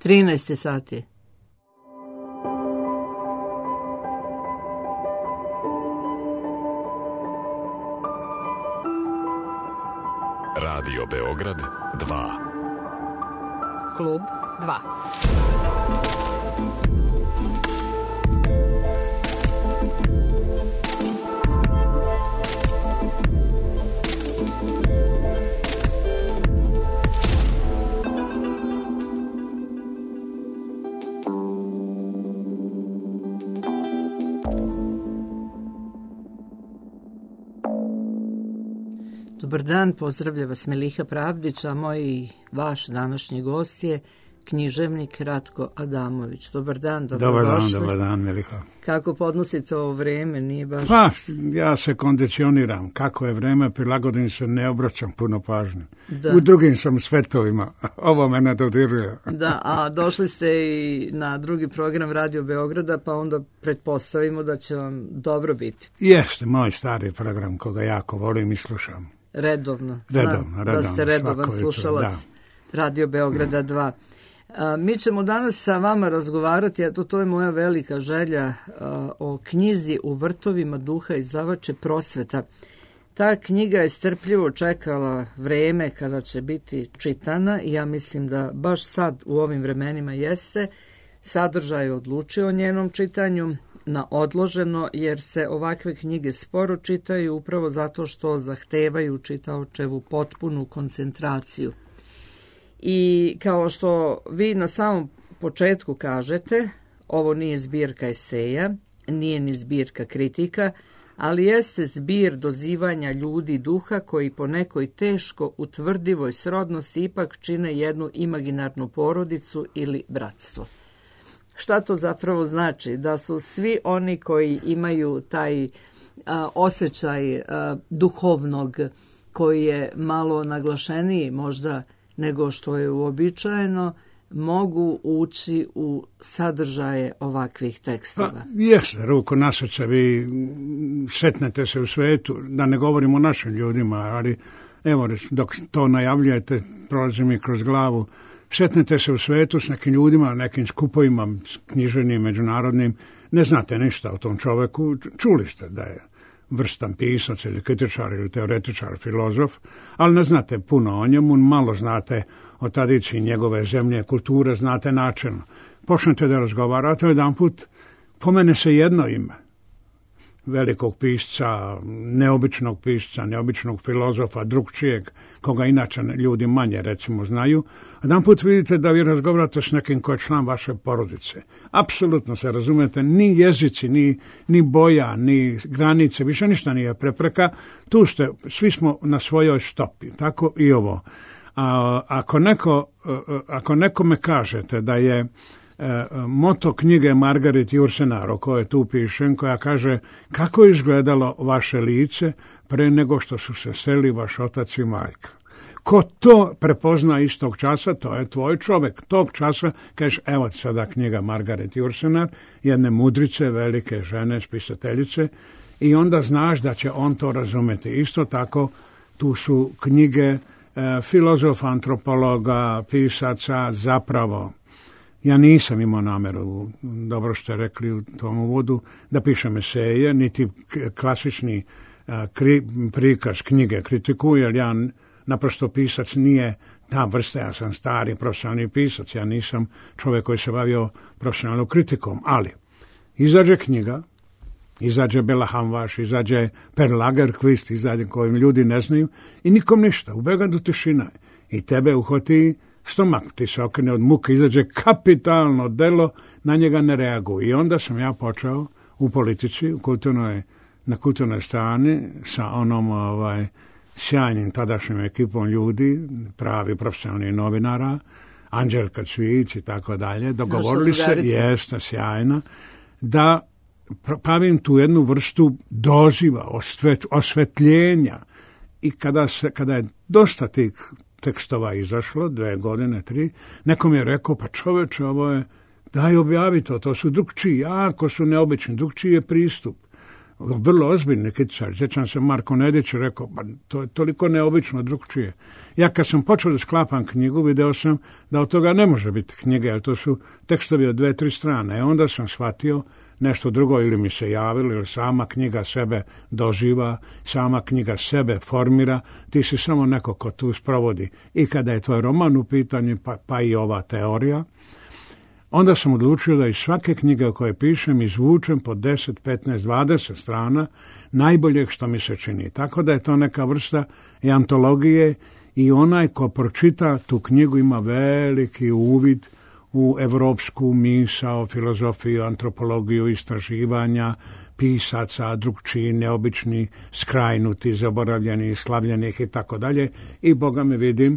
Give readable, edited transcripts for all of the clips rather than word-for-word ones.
13 sati. Radio Beograd 2. Klub 2. Dobar dan, pozdravlja vas Meliha Pravdić, a moj vaš današnji gost je književnik Ratko Adamović. Dobar dan, dobrodošli. Dobar dan, Meliha. Kako podnosite ovo vreme? Nije baš... Pa, ja se kondicioniram. Kako je vreme, prilagodim se, ne obraćam puno pažnje. Da. U drugim sam svetovima. Ovo mene dodiruje. Da, a došli ste i na drugi program Radio Beograda, pa onda pretpostavimo da će vam dobro biti. Jeste, moj stari program koga jako volim i slušam. Redovno. Znam da ste redovan slušalac Radio Beograda 2. Mi ćemo danas sa vama razgovarati, a to je moja velika želja, o knjizi U vrtovima duha izdavače Prosveta. Ta knjiga je strpljivo čekala vreme kada će biti čitana i ja mislim da baš sad u ovim vremenima jeste. Sadržaj je odlučio o njenom čitanju na odloženo, jer se ovakve knjige sporo čitaju upravo zato što zahtevaju čitaočevu potpunu koncentraciju. I kao što vi na samom početku kažete, ovo nije zbirka eseja, nije ni zbirka kritika, ali jeste zbir dozivanja ljudi duha koji po nekoj teško utvrdivoj srodnosti ipak čine jednu imaginarnu porodicu ili bratstvo. Šta to zapravo znači? Da su svi oni koji imaju taj osjećaj duhovnog, koji je malo naglašeniji možda nego što je uobičajeno, mogu ući u sadržaje ovakvih tekstova. Pa, jeste, ruku na srce, vi šetnete se u svetu, da ne govorimo o našim ljudima, ali evo, dok to najavljujete, prolazi mi kroz glavu, šetnete se u svetu s nekim ljudima, nekim skupovima, književnim, međunarodnim, ne znate ništa o tom čoveku, čuli ste da je vrstan pisac ili kritičar ili teoretičar, filozof, ali ne znate puno o njemu, malo znate o tradiciji njegove zemlje, kulture, znate načelno. Počnete da razgovarate, jedanput pomene se jedno ime velikog pisca, neobičnog filozofa, drugčijeg, koga inače ljudi manje recimo znaju. Jedanput vidite da vi razgovarate s nekim ko je član vaše porodice. Apsolutno se razumete, ni jezici, ni boja, ni granice, više ništa nije prepreka. Tu ste, svi smo na svojoj stopi, tako i ovo. Ako nekome kažete da je moto knjige Margaret Jursenar, o kojoj tu pišem, koja kaže kako je izgledalo vaše lice pre nego što su se seli vaš otac i majka. Ko to prepozna istog časa, to je tvoj čovjek. Tog časa kažeš, evo sada knjiga Margaret Jursenar, jedne mudrice, velike žene, spisateljice, i onda znaš da će on to razumjeti. Isto tako, tu su knjige filozofa, antropologa, pisaca, zapravo. Ja nisam imao nameru, dobro ste rekli u tom uvodu, da pišem eseje, niti klasični prikaz knjige kritiku, jer ja naprosto pisac nije ta vrsta, ja sam stari profesionalni pisac, ja nisam čovjek koji se bavio profesionalnom kritikom, ali izađe knjiga, izađe Bela Hamvaš, izađe Per Lagerkvist, izađe kojim ljudi ne znaju i nikom ništa, u Beogradu tišina i tebe uhvati stomak, ti se okrene od muke, izađe kapitalno delo, na njega ne reaguju. I onda sam ja počeo u politici, na kulturnoj strani sa onom sjajnim tadašnjim ekipom ljudi, pravi profesionalni novinara, Anđelka Cvijić i tako dalje. Dogovorili se, jeste sjajna, da pravim tu jednu vrstu doziva, osvetljenja. I kada je dosta tih tekstova izašlo, 2 godine, 3, neko mi je rekao, pa čoveče, ovo je, daj objavi to su drugčiji, jako su neobični, drugčiji je pristup. vrlo ozbiljni kritičari. Sjećam se Marko Nedić rekao, to je toliko neobično drugčije. Ja kad sam počeo da sklapam knjigu, video sam da od toga ne može biti knjiga, jer to su tekstovi od 2-3 strane. Onda sam shvatio nešto drugo, ili mi se javilo, ili sama knjiga sebe doživa, sama knjiga sebe formira, ti si samo neko ko tu sprovodi. I kada je tvoj roman u pitanju, pa i ova teorija, onda sam odlučio da iz svake knjige o kojoj pišem izvučem po 10, 15, 20 strana najboljeg što mi se čini. Tako da je to neka vrsta i antologije i onaj ko pročita tu knjigu ima veliki uvid u evropsku misao, filozofiju, antropologiju, istraživanja, pisaca, drugčiji, neobični, skrajnuti, zaboravljeni, slavljenih i tako dalje. I Boga me vidim,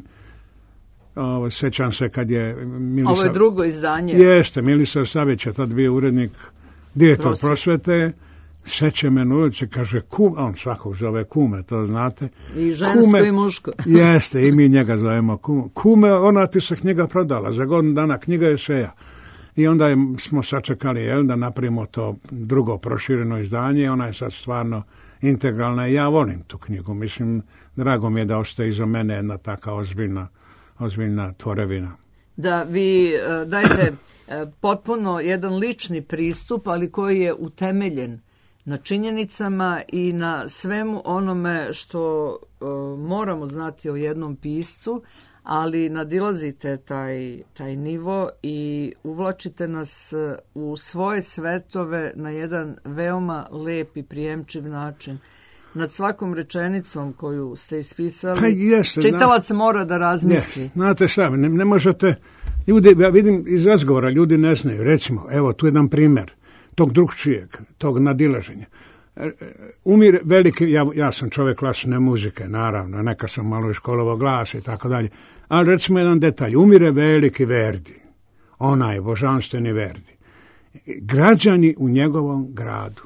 sjećam se kad je Ovo je drugo izdanje. Jeste, Milisav Savić je tad bio urednik, direktor prosvete, seće me na ulici, kaže kum, on svakog zove kume, to znate. I žensko kume, i muško. Jeste, i mi njega zovemo kume. Kume, ona ti se knjiga prodala, za godinu dana knjiga je seja. I onda smo sačekali da napravimo to drugo prošireno izdanje, ona je sad stvarno integralna i ja volim tu knjigu. Mislim, drago mi je da ostaje iza mene jedna taka ozbiljna tvorevina. Da vi dajete potpuno jedan lični pristup, ali koji je utemeljen na činjenicama i na svemu onome što moramo znati o jednom piscu, ali nadilazite taj nivo i uvlačite nas u svoje svetove na jedan veoma lep i prijemčiv način. Nad svakom rečenicom koju ste ispisali, čitalac mora da razmisli. Znate šta, ne možete, ljudi, ja vidim iz razgovora, ljudi ne znaju, recimo, evo tu jedan primjer tog drugčijeg, tog nadilaženja. Umire veliki, ja sam čovjek klasične muzike, naravno, neka sam malo i školovao glas i tako dalje, ali recimo jedan detalj, umire veliki Verdi, onaj božanstveni Verdi. Građani u njegovom gradu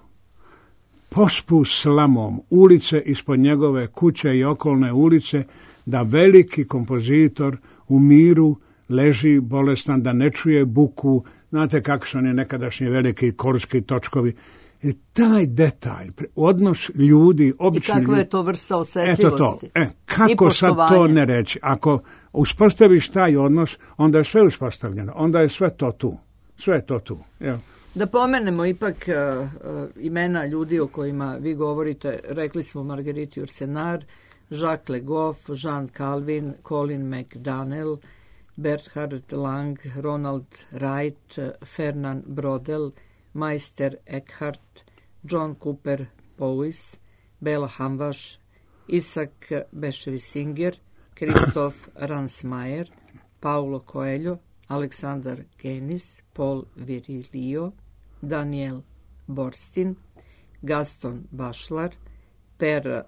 pospu slamom ulice ispod njegove kuće i okolne ulice, da veliki kompozitor u miru leži bolestan, da ne čuje buku. Znate kako su oni nekadašnji veliki korski točkovi. I taj detalj, odnos ljudi, obični ljudi. I kakva je to vrsta osjetljivosti? Eto to. Kako sad to ne reći? Ako uspostaviš taj odnos, onda je sve uspostavljeno. Onda je sve to tu. Sve je to tu. Evo. Da pomenemo ipak imena ljudi o kojima vi govorite. Rekli smo Marguerite Yourcenar, Jacques Le Goff, Jean Calvin, Colin McDaniel, Bertrand Lang, Ronald Wright, Fernand Braudel, Meister Eckhart, John Cooper Powys, Bela Hamvaš, Isaac Bashevis Singer, Christophe Ransmayr, Paulo Coelho, Aleksandar Genis, Paul Virilio, Daniel Borstin, Gaston Bachelard, Per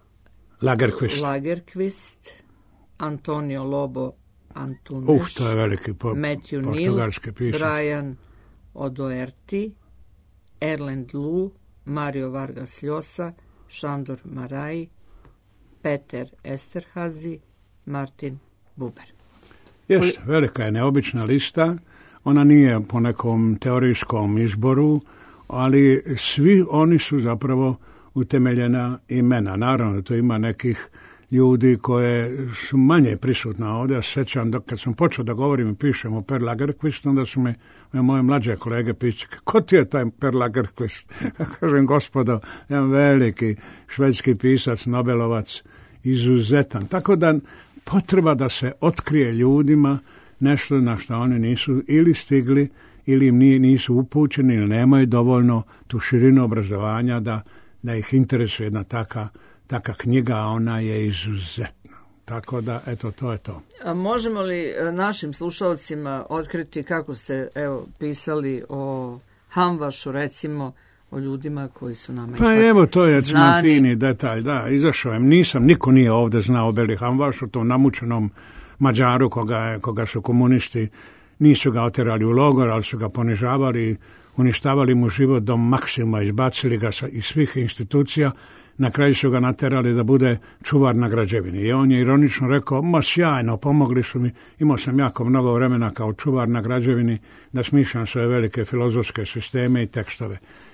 Lagerquist, Antonio Lobo Antunes, Matthew Neal, Brian O'Doherty, Erland Lu, Mario Vargas Llosa, Šandor Maraj, Peter Esterhazy, Martin Buber. Velika je neobična lista, ona nije po nekom teorijskom izboru, ali svi oni su zapravo utemeljena imena. Naravno, to ima nekih ljudi koje su manje prisutna ovdje. Ja sjećam, kad sam počeo da govorim i pišem o Per Lagerquist, onda su me moje mlađe kolege pitali, ko ti je taj Per Lagerquist? Kažem, gospodo, jedan veliki švedski pisac, Nobelovac, izuzetan. Tako da potreba da se otkrije ljudima nešto na što oni nisu ili stigli, ili im nisu upućeni, ili nemaju dovoljno tu širinu obrazovanja da ih interesuje jedna taka knjiga, a ona je izuzetna. Tako da, eto, to je to. A možemo li našim slušalcima otkriti kako ste, pisali o Hamvašu, recimo, o ljudima koji su nama evo, to je fini detalj, da, izašao je. Niko nije ovdje znao Beli Hamvašu, to namučenom Mađaru koga su komunisti, nisu ga oterali u logor, ali su ga ponižavali, uništavali mu život do maksimuma, izbacili ga iz svih institucija, na kraju su ga naterali da bude čuvar na građevini. I on je ironično rekao, sjajno, pomogli su mi, imao sam jako mnogo vremena kao čuvar na građevini da smišljam svoje velike filozofske sisteme i tekstove.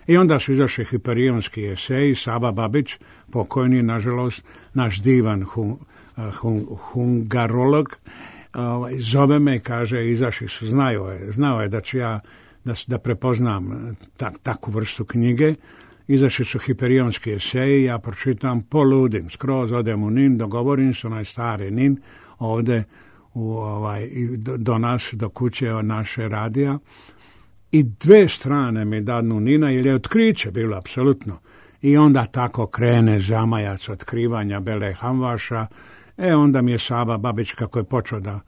I onda su izašli Hiperionski eseji, Sava Babić, pokojni, nažalost, naš divan hungarolog, zove me i kaže, izašli su, znao je da ću ja da prepoznam takvu vrstu knjige. Izašli su Hiperionski eseji, ja pročitam, poludim, skroz odem u Nin, dogovorim se onaj stari Nin, ovde do nas, do kuće naše radija. I 2 strane mi dadnu Nina, jer je otkriće bilo apsolutno. I onda tako krene zamajac otkrivanja Bele Hamvaša. Onda mi je Sava Babić, kako je počeo da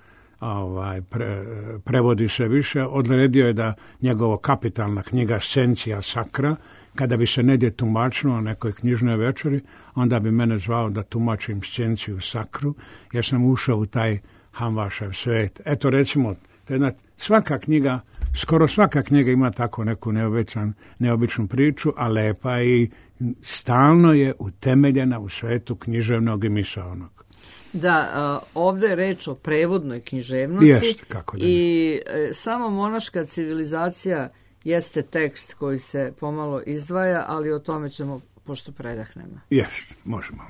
prevodi sve više, odredio je da njegovo kapitalna knjiga Scientia Sacra, kada bi se negdje tumačilo na nekoj knjižnoj večeri, onda bi mene zvao da tumačim Scientiu Sacru, jer sam ušao u taj Hamvašev svet. Eto, recimo, svaka knjiga, skoro svaka knjiga ima tako neku neobičnu priču, a lepa i stalno je utemeljena u svetu književnog i misaonog. Da, ovdje je reč o prevodnoj književnosti. Jest, kako da ne. I samo monaška civilizacija jeste tekst koji se pomalo izdvaja, ali o tome ćemo, pošto predahnemo. Jest, možemo.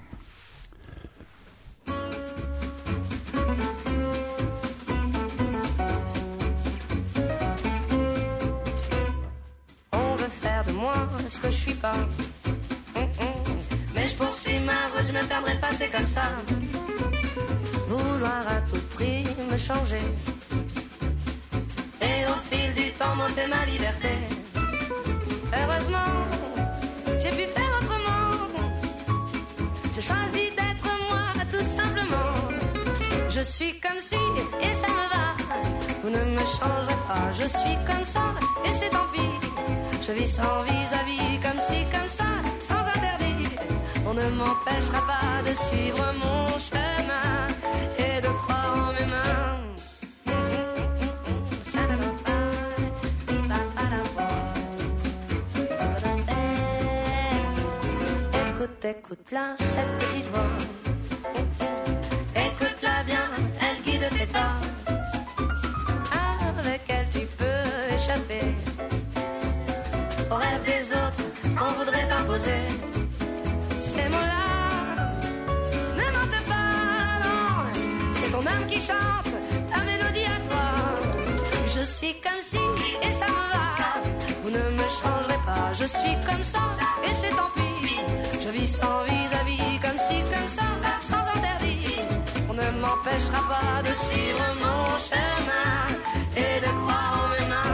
Ce que je suis pas, mais je poursuis ma route, je me perdrai pas, c'est comme ça. Vouloir à tout prix me changer, et au fil du temps monter ma liberté. Heureusement, j'ai pu faire autrement. J'ai choisi d'être moi, tout simplement. Je suis comme si, et ça me va. Vous ne me changerez pas, je suis comme ça, et c'est tant pis. Je vis sans vis-à-vis, comme si, comme ça, sans interdit. On ne m'empêchera pas de suivre mon chemin et de croire en mes mains. Écoute, écoute-la, cette petite voix. Écoute-la bien, elle guide tes pas. Avec elle tu peux échapper au rêve des autres, on voudrait t'imposer ces mots-là. Ne mentez pas, non, c'est ton âme qui chante ta mélodie à toi. Je suis comme si, et ça me va. Vous ne me changerez pas, je suis comme ça, et c'est tant pis. Je vis sans vis-à-vis, comme si, comme ça, sans interdit. On ne m'empêchera pas de suivre mon chemin et de croire en mes mains.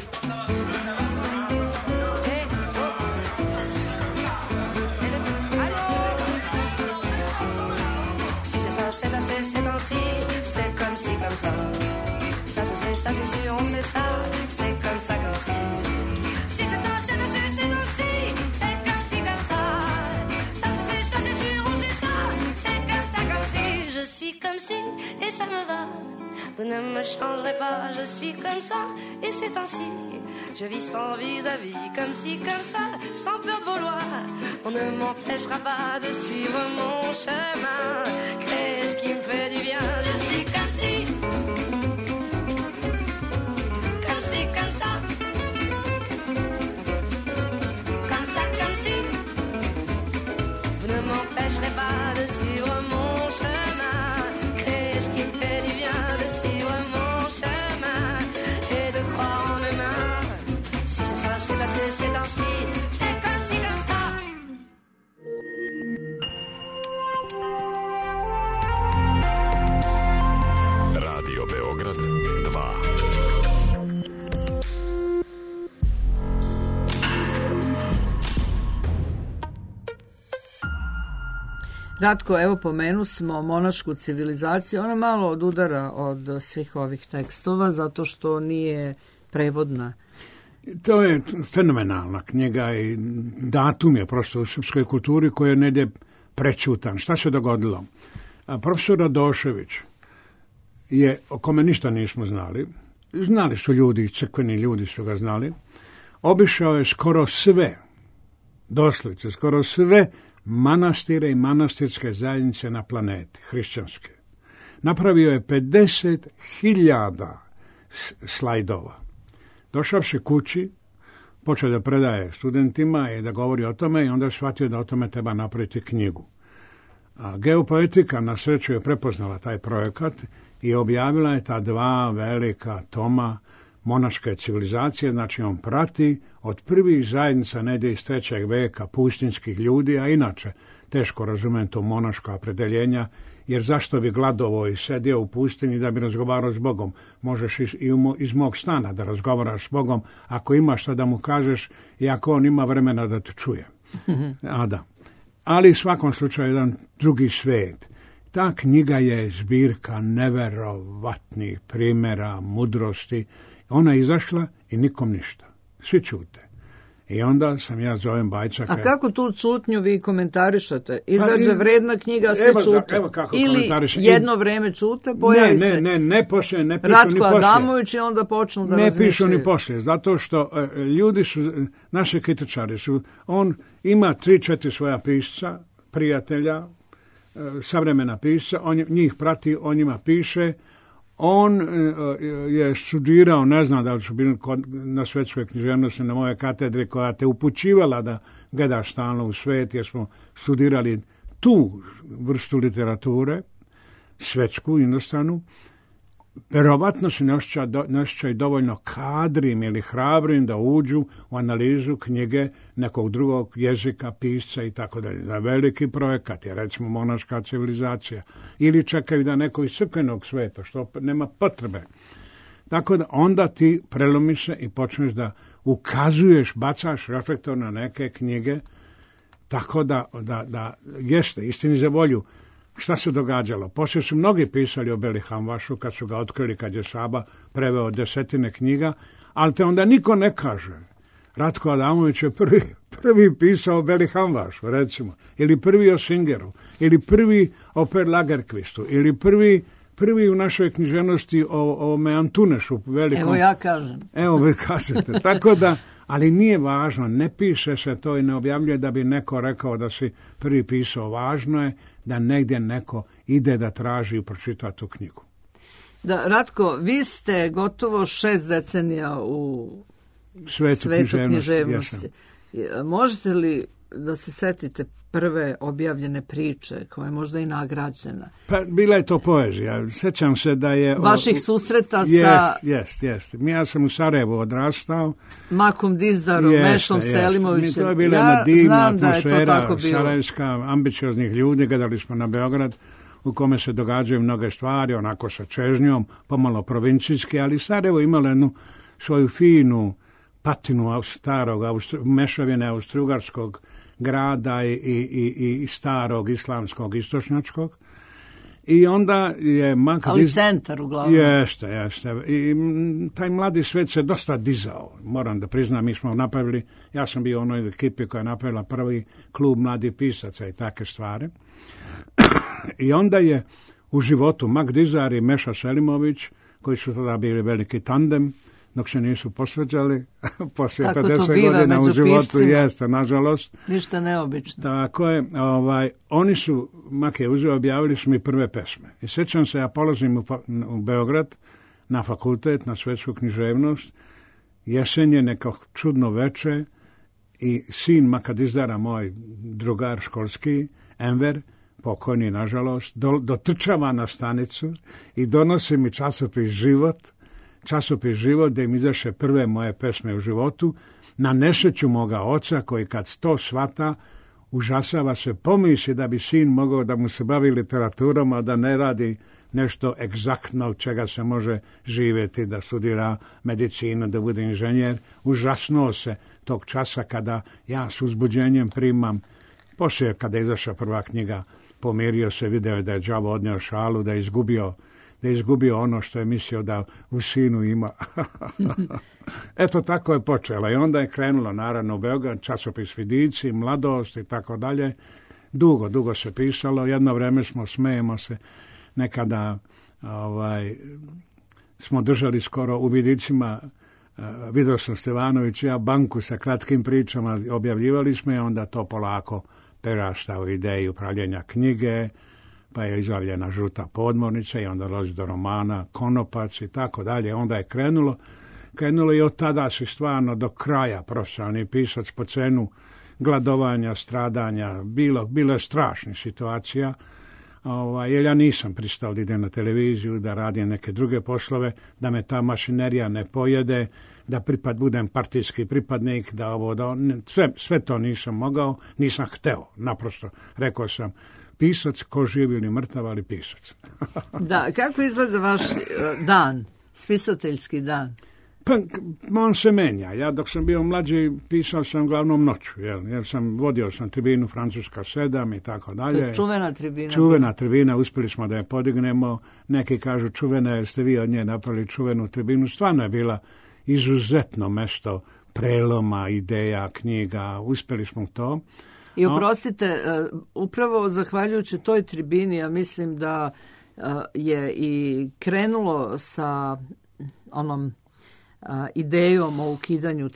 C'est ainsi, c'est comme si, comme ça. Ça c'est sûr, on sait ça. C'est comme ça, comme si. Si c'est ça, c'est ainsi, c'est comme si, comme ça. Ça c'est sûr, on sait ça. C'est comme ça, comme si. Je suis comme si, et ça me va. Vous ne me changerez pas, je suis comme ça, et c'est ainsi. Je vis sans vis-à-vis, comme si, comme ça, sans peur de vouloir. On ne m'empêchera pas de suivre mon chemin. Créer ce qui me fait du bien, je suis comme si. Comme si, comme ça. Comme ça, comme si. Vous ne m'empêcherez pas de suivre mon chemin. Créer ce qui me fait du bien, de suivre mon chemin et de croire en mes mains. Si c'est ça, c'est passé, c'est ainsi. C'est comme si, comme ça. Radio Beograd 2. Ratko, evo pomenu smo monašku civilizaciju, ona malo odudara od svih ovih tekstova, zato što nije prevodna. To je fenomenalna knjiga i datum je prosto u srpskoj kulturi koji je negdje prečutan. Šta se dogodilo? Profesor Radošević je, o kome ništa nismo znali su ljudi, crkveni ljudi su ga znali, obišao je skoro sve, doslovce, skoro sve manastire i manastirske zajednice na planeti, hrišćanske. Napravio je 50.000 slajdova. Došavši kući, počeo da predaje studentima i da govori o tome i onda je shvatio da o tome treba napraviti knjigu. A Geopoetika na sreću je prepoznala taj projekat i objavila je ta 2 velika toma monaške civilizacije, znači on prati od prvih zajednica negdje iz 3. veka pustinskih ljudi, a inače teško razumijem to monaška opredeljenja, jer zašto bi gladovo i sedio u pustinji da bi razgovarao s Bogom? Možeš iz mog stana da razgovaraš s Bogom ako imaš šta da mu kažeš i ako on ima vremena da te čuje. A da. Ali u svakom slučaju jedan drugi svijet. Ta knjiga je zbirka neverovatnih primjera, mudrosti. Ona je izašla i nikom ništa. Svi čute. I onda sam ja zovem Bajčaka. A kako tu čutnju vi komentarišete? Izađe vredna knjiga, svi čute. Evo kako ili jedno vreme čute, pojavi se. Ne poslije, ne pišu Ratko ni poslije. Adamović i onda počnu da razmišljaju. Ne pišu ni poslije, zato što ljudi su, naši kritičari su, on ima 3-4 svoja pisca, prijatelja, savremena pisca, on njih prati, on njima piše. On je studirao, ne znam da li su bili na svetskoj književnosti na moje katedri koja te upućivala da gledaš stalno u svet, jer smo studirali tu vrstu literature, svetsku, inostranu. Verovatno se ne osjećaju dovoljno kadrim ili hrabrim da uđu u analizu knjige nekog drugog jezika, pisca i tako dalje. Za veliki projekat je, recimo, monaška civilizacija. Ili čekaju da neko iz crkvenog sveta, što nema potrebe. Tako da onda ti prelomiš se i počneš da ukazuješ, bacaš reflektor na neke knjige, tako da jeste, istini za volju, šta se događalo? Poslije su mnogi pisali o Beli Hamvašu kad su ga otkrili, kad je Saba preveo 10 knjiga, ali te onda niko ne kaže. Ratko Adamović je prvi pisao o Beli Hamvašu, recimo, ili prvi o Singeru, ili prvi o Per Lagerkvistu, ili prvi u našoj književnosti o Antunešu velikom. Evo ja kažem. Evo vi kažete. Tako da, ali nije važno, ne piše se to i ne objavljuje da bi neko rekao da si prvi pisao. Važno je da negdje neko ide da traži i pročita tu knjigu. Da, Ratko, vi ste gotovo 6 decenija u svetu književnosti. Možete li da se setite prve objavljene priče koja je možda i nagrađena? Pa bila je to poezija. Sjećam se da je... Vaših susreta sa... Jest. Ja sam u Sarajevu odrastao. Makom Dizdarom, Mešom Selimovićem. To je bila jedna divna atmosfera sarajevska, ambicioznih ljudi. Gledali smo na Beograd u kome se događaju mnoge stvari, onako sa čežnjom, pomalo provincijski, ali Sarajevo imalo jednu svoju finu patinu starog mešavine austrougarskog grada i starog islamskog istočnjačkog. I onda je ali centar uglavnom. Jeste. I taj mladi svet se dosta dizao. Moram da priznam, mi smo napravili, ja sam bio u onoj ekipi koja je napravila prvi klub mladih pisaca i take stvari. I onda je u životu Mak Dizar i Meša Selimović, koji su tada bili veliki tandem, dok se nisu posveđali, poslije 50 godina u životu, jeste, nažalost. Ništa neobično. Tako je, oni su, Mak je uzeo, objavili su mi prve pesme. I sjećam se, ja polazim u Beograd na fakultet, na svetsku književnost, jesen je neko čudno veče i sin Maka Dizdara, moj drugar školski, Enver, pokojni nažalost, dotrčava na stanicu i donosi mi časopis Život, da im izaše prve moje pesme u životu, na nesreću moga oca, koji kad to shvata, užasava se, pomisli da bi sin mogao da mu se bavi literaturom, a da ne radi nešto egzaktno čega se može živjeti, da studira medicinu, da bude inženjer. Užasnuo se tog časa kada ja s uzbuđenjem primam. Poslije kada je izašla prva knjiga, pomirio se, video da je đavo odnio šalu, da je izgubio ono što je mislio da u sinu ima. Eto, tako je počela. I onda je krenulo, naravno, u Beograd, časopis Vidici, Mladost i tako dalje. Dugo se pisalo. Jedno vreme smejemo se, nekada smo držali skoro u Vidicima, vidio sam Stevanović, ja banku sa kratkim pričama, objavljivali smo i onda to polako prerasta u ideju pravljenja knjige, pa je izjavljena Žuta podmornica i onda dođe do romana Konopac i tako dalje. Onda je krenulo krenulo i od tada si stvarno do kraja profesionalni pisac po cenu gladovanja, stradanja, bilo je strašnih situacija, jer ja nisam pristao da idem na televiziju, da radim neke druge poslove, da me ta mašinerija ne pojede, da budem partijski pripadnik, sve to nisam mogao, nisam hteo, naprosto. Rekao sam, pisac, ko živi ili mrtav, ali pisac. Da, kako izgleda vaš dan, spisateljski dan? Pa, on se menja. Ja dok sam bio mlađi pisao sam glavnom noću, jer vodio sam tribinu Francuska 7 i tako dalje. To je čuvena tribina. Čuvena tribina, uspjeli smo da je podignemo. Neki kažu čuvena jer ste vi od nje napravili čuvenu tribinu. Stvarno je bila izuzetno mesto preloma, ideja, knjiga. Uspjeli smo to. I oprostite, upravo zahvaljujući toj tribini, ja mislim da je i krenulo sa onom idejom o ukidanju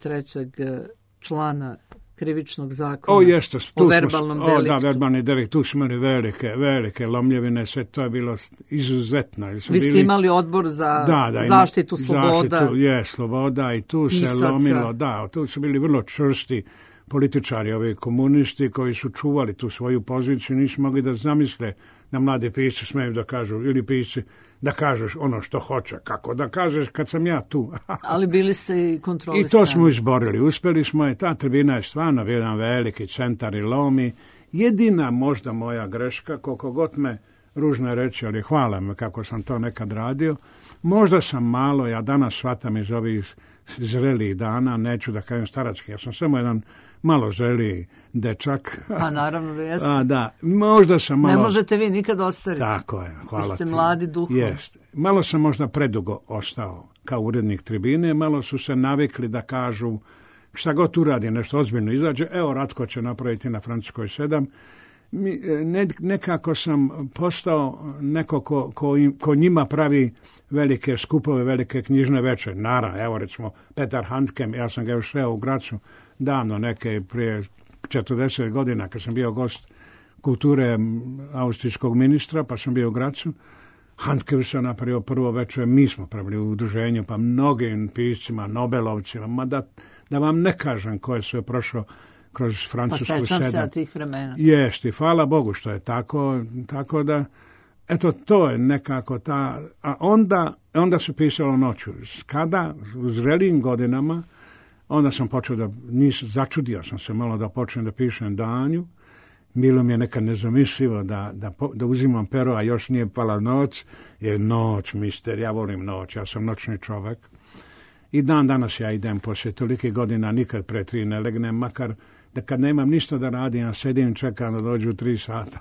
33. člana krivičnog zakona o verbalnom deliktu. Da, verbalni delikt, tu smo imali velike lomljevine, sve to je bilo izuzetno. Vi ste imali odbor za zaštitu sloboda. Sloboda i tu pisaca. Se lomilo, tu su bili vrlo čvrsti političari, ovi komunisti koji su čuvali tu svoju poziciju, nisu mogli da zamisle da mladi pisci smeju da kažu, ili pisci, da kažeš ono što hoće, kako da kažeš kad sam ja tu. Ali bili ste i kontrolisani. I to smo izborili, uspjeli smo, i ta tribina je stvarno jedan veliki centar i lomi. Jedina možda moja greška, koliko god me ružno reći, ali hvala me kako sam to nekad radio, možda sam malo, ja danas shvatam iz ovih zrelijih dana, neću da kažem starački, ja sam samo jedan malo zreliji dečak. Pa naravno da jeste. Da, možda sam malo... Ne možete vi nikad ostariti. Tako je, hvala ti. Vi ste mladi duhom. Jest. Malo sam možda predugo ostao kao urednik tribine, malo su se navikli da kažu šta god uradi, nešto ozbiljno izađe, evo Ratko će napraviti na Francuskoj 7. Nekako sam postao neko ko njima pravi velike skupove, velike knjižne večeri. Naravno, evo recimo Petar Handke, ja sam ga još sreo u Gracu davno, neke prije 40 godina kad sam bio gost kulture austrijskog ministra, pa sam bio u Gracu. Handke sam napravio prvo večer, mi smo pravili u udruženju, pa mnogim piscima, Nobelovcima, da vam ne kažem ko je sve prošao kroz Francusku 7. Pa sećam se tih vremena. Jeste, hvala Bogu što je tako da, eto, to je nekako ta, a onda se pisalo noću. Kada, u zrelijim godinama, onda sam počeo začudio sam se malo da počnem da pišem danju. Bilo mi je nekad nezamislivo da uzimam pero, a još nije pala noć, jer noć, mister, ja volim noć, ja sam noćni čovjek. I danas ja idem poslije tolikih godina, nikad pre 3 ne legnem, makar da kad nemam ništa da radim, ja sedim, čekam da dođu 3 sata.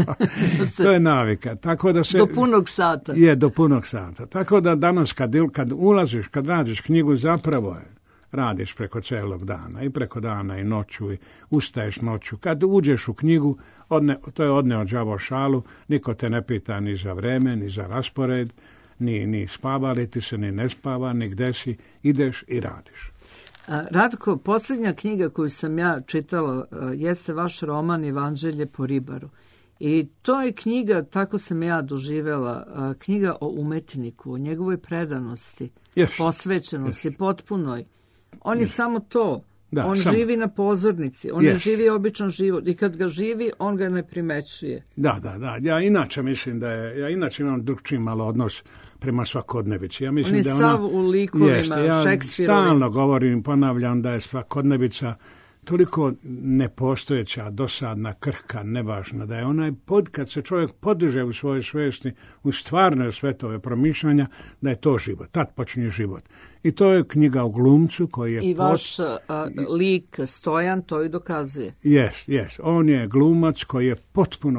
To je navika. Tako da do punog sata. Do punog sata. Tako da danas kad ulaziš, kad radiš knjigu, zapravo radiš preko celog dana, i preko dana i noću, i ustaješ noću. Kad uđeš u knjigu, to je odneo đavo šalu, niko te ne pita ni za vreme, ni za raspored, ni spava li ti se, ni ne spava, ni gde si, ideš i radiš. Ratko, posljednja knjiga koju sam ja čitala jeste vaš roman Evanđelje po ribaru. I to je knjiga, tako sam ja doživjela, knjiga o umetniku, o njegovoj predanosti, posvećenosti, potpunoj. On je samo to. On živi na pozornici, on ne živi običan život i kad ga živi, on ga ne primećuje. Da. Ja inače mislim ja imam drugčiji malo odnos prema svakodnevici. Ja mislim on je da sav u likovima, Šekspirovim. Stalno govorim, ponavljam da je svakodnevica toliko nepostojeća, dosadna, krhka, nevažna, da je onaj kad se čovjek podiže u svojoj svijesti, u stvarne svetove promišljanja, da je to život, tad počinje život. I to je knjiga o glumcu koji je... I vaš lik Stojan to i dokazuje. Yes. On je glumac koji je potpuno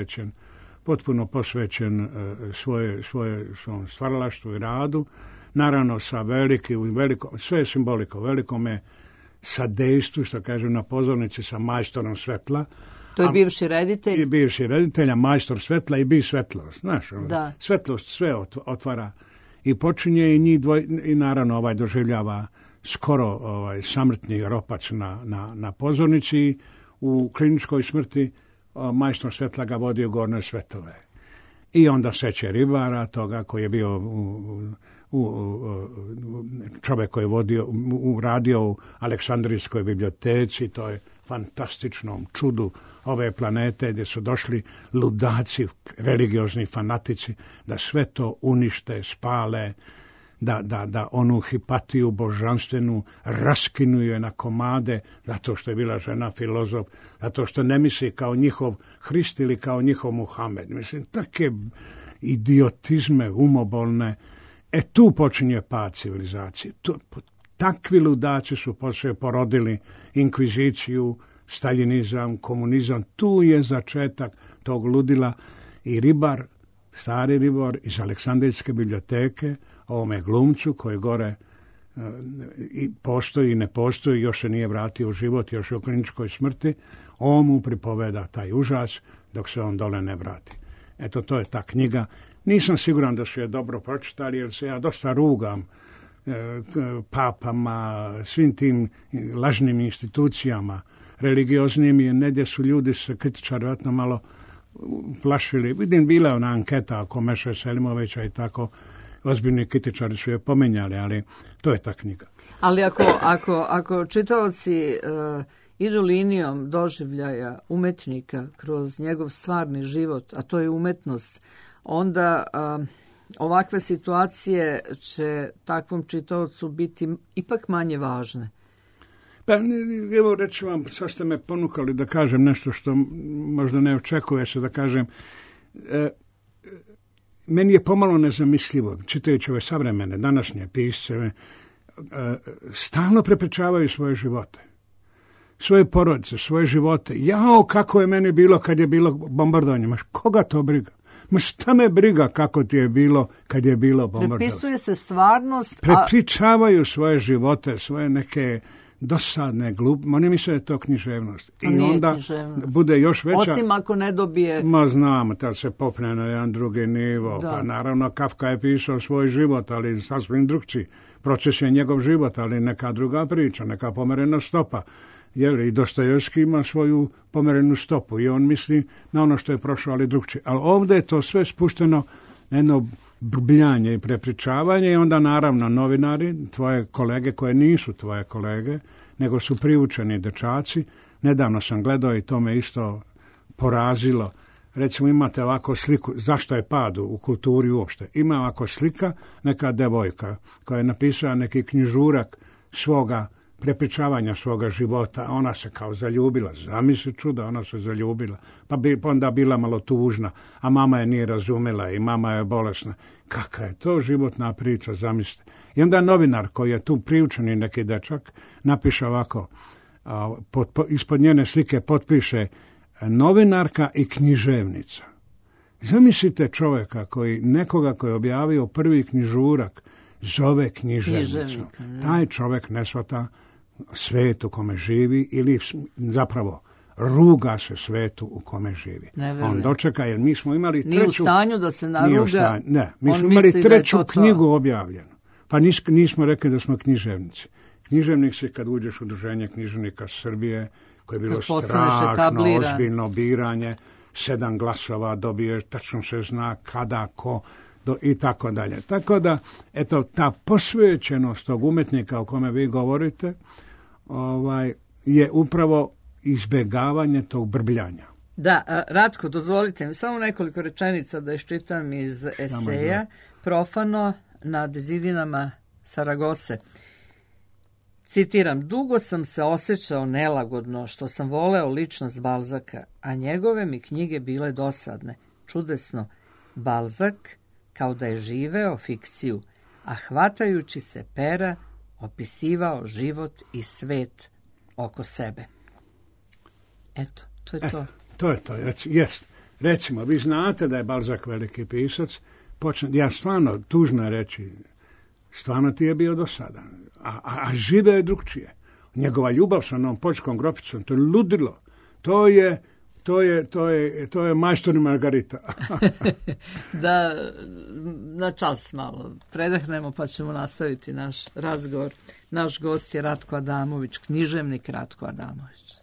posvećen svom stvaralaštvu i radu, naravno sa velikom, sve je simboliko, velikome sadejstvu, što kažu na pozornici, sa majstorom svetla. To je bivši reditelj. I bivši reditelj, a majstor svetla i bi svetlost. Znaš, svetlost sve otvara i počinje i naravno doživljava skoro samrtni ropac na pozornici. U kliničkoj smrti majstor svetla ga vodi u gornje svetove. I onda seće ribara, toga koji je bio čovjek koji je radio u Aleksandrijskoj biblioteci, to je fantastičnom čudu ove planete gdje su došli ludaci, religiozni fanatici, da sve to unište, spale, da onu Hipatiju božanstvenu raskinuju na komade, zato što je bila žena filozof, zato što ne misli kao njihov Hrist ili kao njihov Muhamed. Mislim, take idiotizme umobolne. Tu počinje pad civilizacije. Takvi ludaci su poslije porodili inkviziciju, staljinizam, komunizam. Tu je začetak tog ludila i ribar, stari ribar iz Aleksandrijske biblioteke, ovome glumcu koji gore i postoji i ne postoji, još se nije vratio u život, još je u kliničkoj smrti, on mu pripoveda taj užas dok se on dole ne vrati. Eto, to je ta knjiga. Nisam siguran da su je dobro pročitali, jer se ja dosta rugam papama, svim tim lažnim institucijama, religioznim, i negdje su ljudi se kritičari vjerojatno malo plašili. Vidim, bila je ona anketa oko Meše Selimovića i tako, ozbiljni kritičari su je pomenjali, ali to je ta knjiga. Ali ako čitaoci idu linijom doživljaja umetnika kroz njegov stvarni život, a to je umetnost, onda ovakve situacije će takvom čitaocu biti ipak manje važne. Pa evo reći vam, sad ste me ponukali da kažem nešto što možda ne očekuje se da kažem. Meni je pomalo nezamislivo, čitajući ove savremene, današnje pisce, stalno prepričavaju svoje živote, svoje porodice, svoje živote. Jao, kako je meni bilo kad je bilo bombardovanje. Ma koga to briga? Ma šta me briga kako ti je bilo kad je bilo bombardovanje? Prepisuje se stvarnost. Prepričavaju svoje živote, svoje neke dosadne oni misle da je to književnost. I onda bude još veća. Osim ako ne dobije. Ma znamo, tad se popne na jedan drugi nivo. Da. Pa naravno Kafka je pisao svoj život, ali sasvim drugčiji. Proces je njegov život, ali neka druga priča, neka pomerena stopa. Jer i Dostojevski ima svoju pomerenu stopu i on misli na ono što je prošlo, ali drugčije. Ali ovdje je to sve spušteno na jedno brbljanje i prepričavanje i onda naravno novinari, tvoje kolege koje nisu tvoje kolege, nego su priučeni dečaci. Nedavno sam gledao i to me isto porazilo. Recimo imate ovako sliku, zašto je pad u kulturi uopšte? Ima ovako slika, neka devojka koja je napisala neki knjižurak svoga prepričavanja svoga života, ona se kao zaljubila. Zamisli čuda, ona se zaljubila. Pa onda bila malo tužna, a mama je nije razumela i mama je bolesna. Kakva je to životna priča, zamislite. I onda novinar koji je tu priučeni neki dečak napiše ovako, ispod njene slike potpiše novinarka i književnica. Zamislite čovjeka nekoga koji je objavio prvi knjižurak zove književnicom. Taj čovjek ne shvata svijet u kome živi ili zapravo ruga se svetu u kome živi. On dočeka, jer mi smo imali treću... Nije u stanju da se naruga. Mi smo imali treću knjigu objavljenu. Pa nismo rekli da smo književnici. Književnik si kad uđeš u udruženje književnika Srbije, koje je bilo strašno ozbiljno biranje, 7 glasova dobiješ, tačno se zna kada, ko, i tako dalje. Tako da, eto, ta posvećenost tog umetnika o kome vi govorite, je upravo izbjegavanje tog brbljanja. Da, Ratko, dozvolite mi samo nekoliko rečenica da iščitam iz eseja Profano nad zidinama Saragose. Citiram, dugo sam se osjećao nelagodno što sam voleo ličnost Balzaka, a njegove mi knjige bile dosadne. Čudesno, Balzak kao da je živeo fikciju, a hvatajući se pera opisivao život i svet oko sebe. Eto, to je to. To je to, jest. Recimo, vi znate da je Balzak veliki pisac, ja stvarno, tužno je reći, stvarno ti je bio dosadan, a žive je drugčije. Njegova ljubav sa onom poljskom groficom, to je ludilo, to je majstor i Margarita. Da, na čas malo predahnemo pa ćemo nastaviti naš razgovor. Naš gost je Ratko Adamović, književnik Ratko Adamović.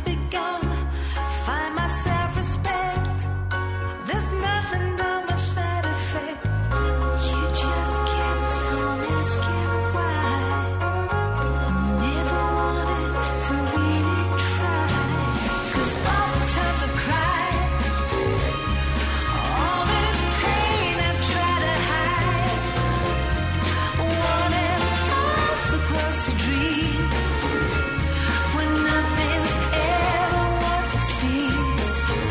begun. Find my self-respect. There's nothing done with that effect. You just kept on asking why. I never wanted to really try. 'Cause all the times I've cried, all this pain I've tried to hide. What am I supposed to dream when nothing's ever what it seems?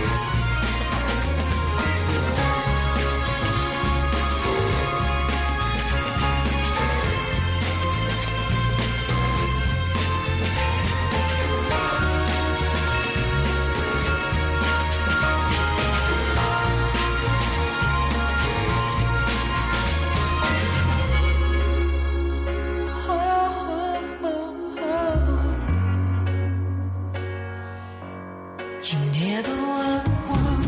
You never were the one.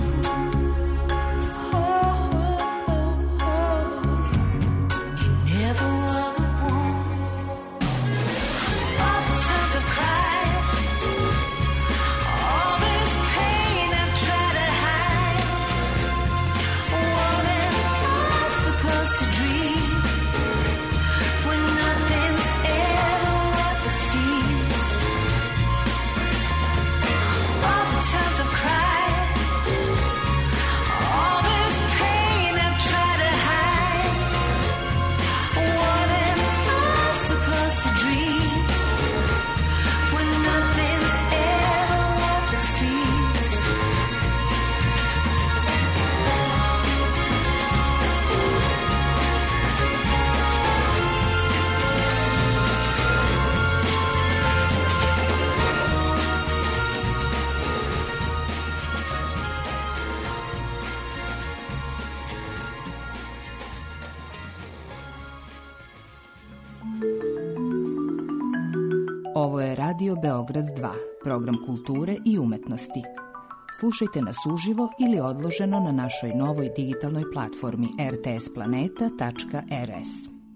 You never were the one. All the times I've cried, all this pain I've tried to hide. What am I supposed to dream when nothing's ever what it seems? All the times I've cried, all this pain I've tried to hide. What am I supposed to dream when nothing's ever what it seems? Ovo je Radio Beograd 2, program kulture i umetnosti. Slušajte nas uživo ili odloženo na našoj novoj digitalnoj platformi rtsplaneta.rs.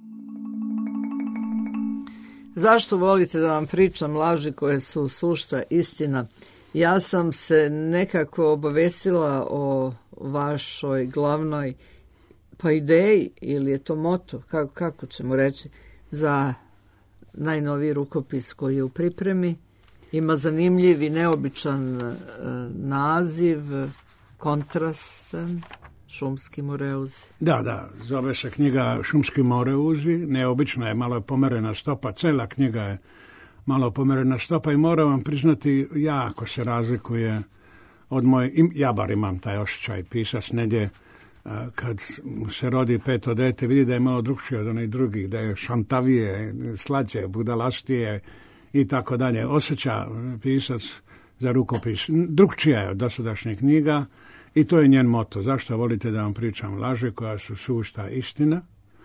Zašto volite da vam pričam laži koje su sušta istina? Ja sam se nekako obavestila o vašoj glavnoj ideji, ili je to moto, kako ćemo reći, za najnoviji rukopis koji je u pripremi. Ima zanimljiv i neobičan naziv, kontrastan, Šumski moreuzi. Da, zove se knjiga Šumski moreuzi, neobična je, malo je pomerena stopa, cela knjiga je malo pomerena stopa i moram vam priznati, jako se razlikuje od moje, ja bar imam taj osjećaj, pisac negdje, kad se rodi peto dete, vidi da je malo drugčije od onih drugih, da je šantavije, slađe, budalastije i tako dalje. Osjeća pisac za rukopis. Drugčija je od dosadašnjih knjiga i to je njen moto. Zašto volite da vam pričam laži koja su sušta istina?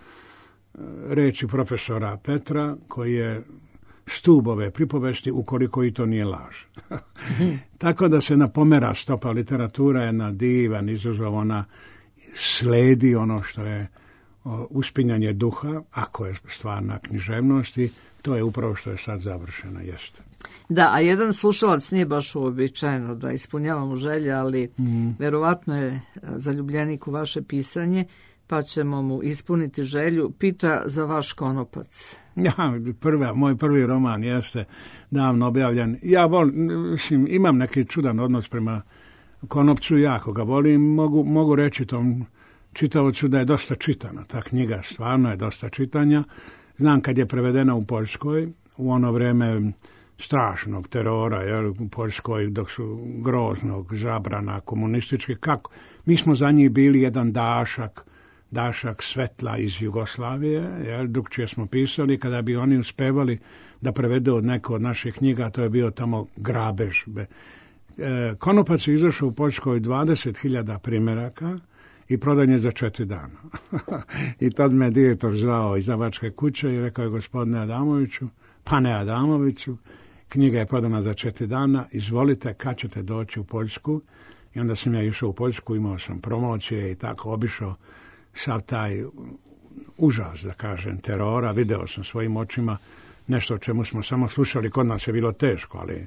Reči profesora Petra, koji je stup ove pripovesti, ukoliko i to nije laž. Tako da se napomera stopa, literatura je na divan izazov, ona sledi ono što je uspinjanje duha, ako je stvarna književnost, i to je upravo što je sad završeno, jeste. Da, a jedan slušalac nije baš uobičajeno da ispunjavamo želje, ali verovatno je zaljubljenik u vaše pisanje, pa ćemo mu ispuniti želju. Pita za vaš Konopac. Ja, moj prvi roman jeste davno objavljen. Ja imam neki čudan odnos prema Konopcu, jako ga volim. Mogu reći tom čitavcu da je dosta čitana. Ta knjiga stvarno je dosta čitanja. Znam kad je prevedena u Poljskoj, u ono vreme strašnog terora, u Poljskoj, dok su groznog zabrana komunističkih, kako? Mi smo za njih bili jedan dašak svetla iz Jugoslavije, drugčije smo pisali, kada bi oni uspevali da prevedu od neko od naših knjiga, to je bio tamo grabež. Konopac je izašao u Poljskoj 20.000 primjeraka i prodan je za 4 dana. I tad me direktor zvao iz izdavačke kuće i rekao je: gospodine Adamoviću, pane Adamoviću, knjiga je prodana za 4 dana, izvolite, kad ćete doći u Poljsku? I onda sam ja išao u Poljsku, imao sam promocije i tako obišao sav taj užas, da kažem, terora, video sam svojim očima nešto o čemu smo samo slušali, kod nas je bilo teško, ali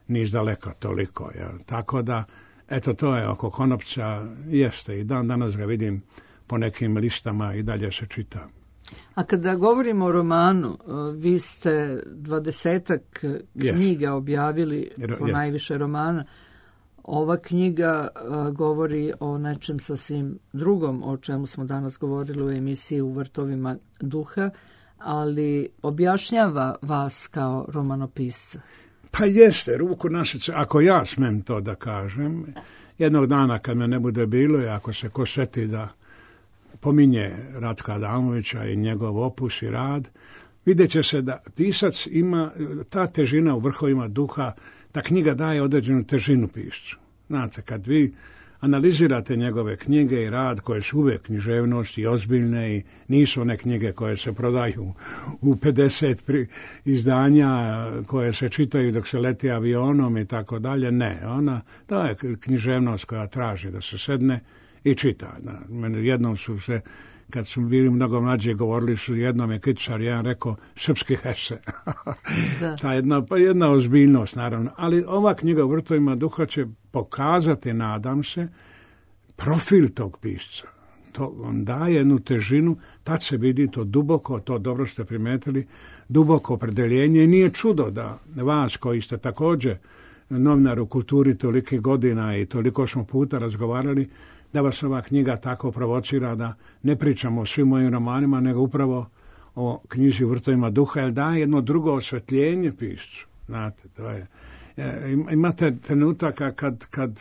ni izdaleka toliko. Tako da, eto, to je oko konopca, jeste, i danas ga vidim po nekim listama i dalje se čita. A kada govorimo o romanu, vi ste 20-ak knjiga objavili, po najviše romana. Ova knjiga govori o nečem sasvim drugom, o čemu smo danas govorili u emisiji U vrtovima duha, ali objašnjava vas kao romanopisca. Pa jeste, ruku na srce, ako ja smem to da kažem, jednog dana kad me ne bude bilo i ako se ko seti da pominje Ratka Adamovića i njegov opus i rad, vidjet će se da pisac ima, ta težina u vrhovima duha, ta knjiga daje određenu težinu piscu. Znate, kad vi analizirate njegove knjige i rad koje su uvijek književnosti i ozbiljne i nisu one knjige koje se prodaju u 50 izdanja koje se čitaju dok se leti avionom i tako dalje. Ne, to je književnost koja traži da se sedne i čita. Jednom su se, kad su bili mnogo mlađi, govorili su, jednom je kritičar jedan rekao srpski Hese. Ta jedna ozbiljnost, naravno. Ali ova knjiga U vrtovima duha će pokazati, nadam se, profil tog pisca. On daje jednu težinu, tad se vidi to duboko, to dobro ste primetili, duboko opredeljenje. I nije čudo da vas koji ste također novinar u kulturi tolikih godina i toliko smo puta razgovarali, da vas ova knjiga tako provocira da ne pričamo o svim mojim romanima, nego upravo o knjizi U vrtovima duha, jer daje jedno drugo osvetljenje piscu. Znate, to je. Imate trenutaka kad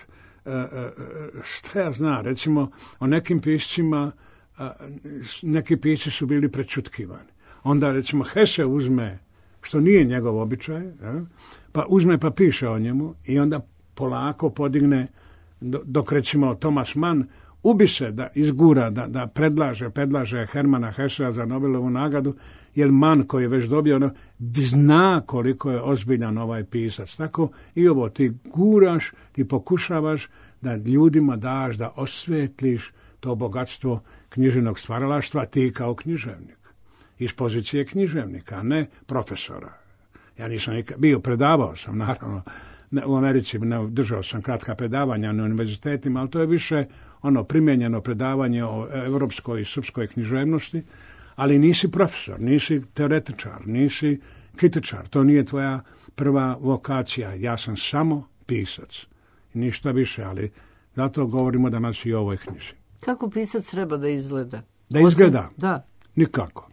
šta ja znam, recimo o nekim piscima, neki pisci su bili prečutkivani. Onda recimo Hese uzme, što nije njegov običaj, pa uzme pa piše o njemu i onda polako podigne, dok recimo Thomas Mann ubi se da izgura, da predlaže Hermana Hesea za Nobelovu nagradu, jer Mann koji je već dobio, zna koliko je ozbiljan ovaj pisac. Tako i ovo, ti guraš, ti pokušavaš da ljudima daš, da osvetliš to bogatstvo književnog stvaralaštva, ti kao književnik. Iz pozicije književnika, a ne profesora. Ja nisam bio, predavao sam, naravno, u Americi držao sam kratka predavanja na univerzitetima, ali to je više primijenjeno predavanje o evropskoj i srpskoj književnosti, ali nisi profesor, nisi teoretičar, nisi kritičar, to nije tvoja prva vokacija, ja sam samo pisac. Ništa više, ali zato govorimo danas i o ovoj knjizi. Kako pisac treba da izgleda? Da izgleda? Da. Nikako.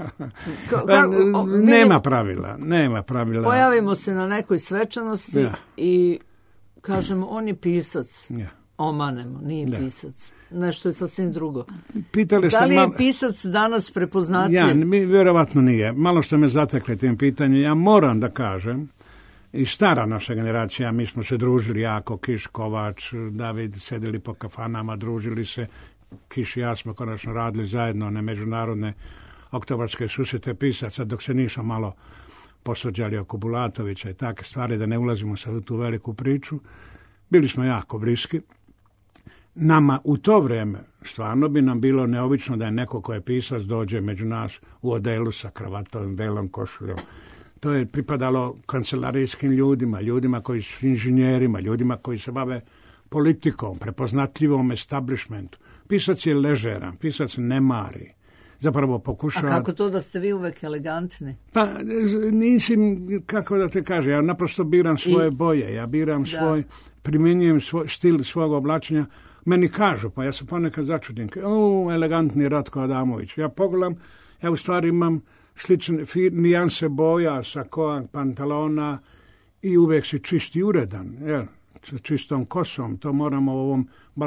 Nema pravila. Pojavimo se na nekoj svečanosti i kažemo on je pisac. Omanemo, nije pisac. Nešto je sasvim drugo. Da li je pisac danas prepoznatljiv? Vjerovatno nije. Malo ste me zatekli tim pitanjem. Ja moram da kažem, i stara naša generacija, mi smo se družili jako, Kiš, Kovač, David, sedeli po kafanama, družili se. Kiš i ja smo konačno radili zajedno na međunarodne oktobarske susrete pisaca, dok se nismo malo posvađali oko Bulatovića i takve stvari, da ne ulazimo sad u tu veliku priču. Bili smo jako bliski. Nama u to vrijeme stvarno bi nam bilo neobično da je neko ko je pisac dođe među nas u odelu sa kravatom, belom košuljom. To je pripadalo kancelarijskim ljudima koji su inženjerima, ljudima koji se bave politikom, prepoznatljivom establishmentu. Pisac je ležeran, pisac ne mari. Zapravo pokušava... A kako to da ste vi uvek elegantni? Pa nisi, kako da te kaže, ja naprosto biram svoje boje, ja biram primjenjujem stil svog oblačenja. Meni kažu, pa ja se ponekad začudim, elegantni Ratko Adamović. Ja pogledam, ja u stvari imam slične nijanse boja, sakoa, pantalona i uvek si čist i uredan, sa čistom kosom. To moramo u ovom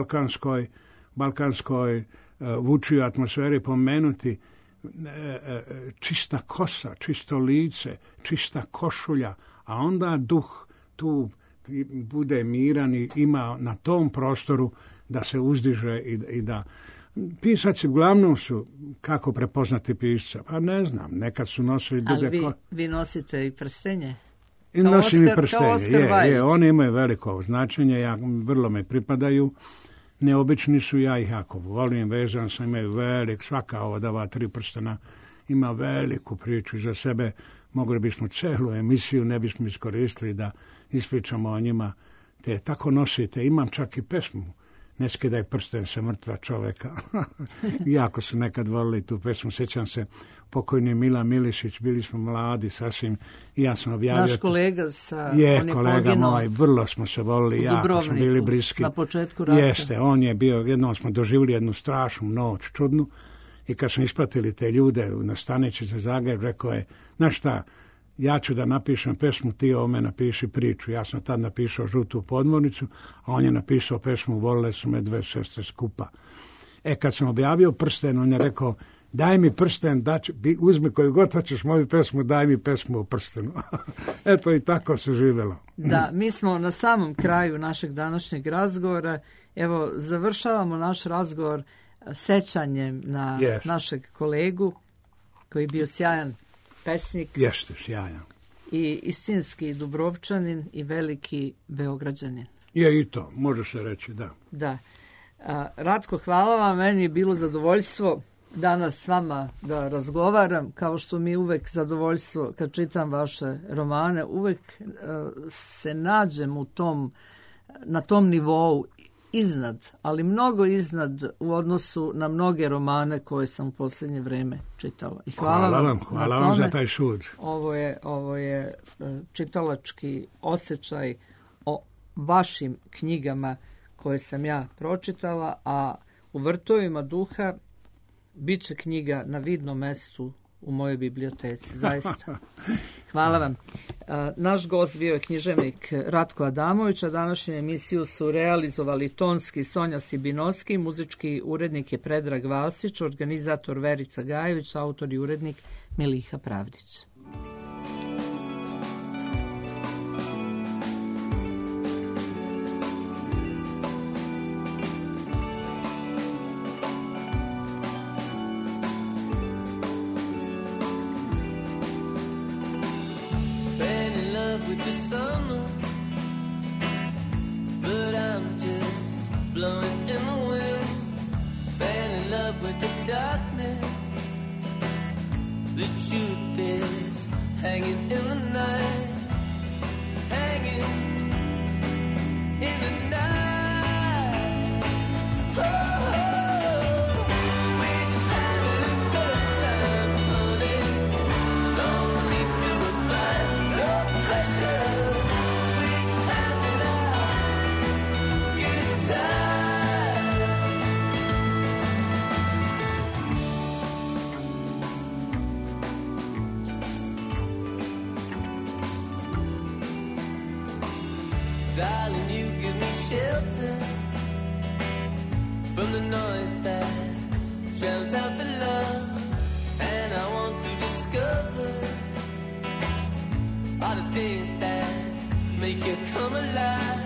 balkanskoj vučiju atmosferi pomenuti. Čista kosa, čisto lice, čista košulja, a onda duh tu bude miran i ima na tom prostoru da se uzdiže i da... Pisaci uglavnom su, kako prepoznati pisca? Pa ne znam, nekad su nosili... Ali vi nosite i prstenje? I nosim i prstenje, oni imaju veliko značenje, vrlo me pripadaju. Neobični su, ja ih jako volim, vezan sam, imaju velik, svaka od ova 3 prstena ima veliku priču za sebe. Mogli bismo celu emisiju, ne bismo iskoristili da ispričamo o njima. Te tako nosite. Imam čak i pesmu. Ne skidaj prsten sa mrtva čoveka. Jako su nekad volili tu pesmu. Sjećam se, pokojni Mila Milišić, bili smo mladi sasvim. Ja sam objavio... Naš kolega sa... kolega moj, vrlo smo se volili, jako smo bili bliski. Na početku rata. Jeste, on je bio, jednom smo doživjeli jednu strašnu noć, čudnu, i kad smo ispratili te ljude na stanici za Zagreb, rekao je, znaš šta, ja ću da napišem pesmu, ti o me napiši priču. Ja sam tad napisao Žutu podmornicu, a on je napisao pesmu Volile su me dve sestre skupa. Kad sam objavio prsten, on je rekao, daj mi prsten, uzmi koju god hoćeš moju pesmu, daj mi pesmu o prstenu. Eto, i tako se živjelo. Da, mi smo na samom kraju našeg današnjeg razgovora. Evo, završavamo naš razgovor sećanjem na našeg kolegu, koji je bio sjajan pesnik. Jeste, sjajan. I istinski Dubrovčanin i veliki Beograđanin. Je i to, može se reći, da. Da. Ratko, hvala vam, meni je bilo zadovoljstvo danas s vama da razgovaram, kao što mi je uvek zadovoljstvo kad čitam vaše romane, uvek se nađem na tom nivou iznad, ali mnogo iznad u odnosu na mnoge romane koje sam u posljednje vrijeme čitala. I hvala vam za taj sud. Ovo je čitalački osjećaj o vašim knjigama koje sam ja pročitala, a u Vrtovima duha bit će knjiga na vidnom mestu u mojoj biblioteci, zaista. Hvala vam. Naš gost bio je književnik Ratko Adamović, a današnju emisiju su realizovali tonski Sonja Sibinoski, muzički urednik je Predrag Vasić, organizator Verica Gajević, autor i urednik Miliha Pravdić. Darling, you give me shelter from the noise that drowns out the love, and I want to discover all the things that make you come alive.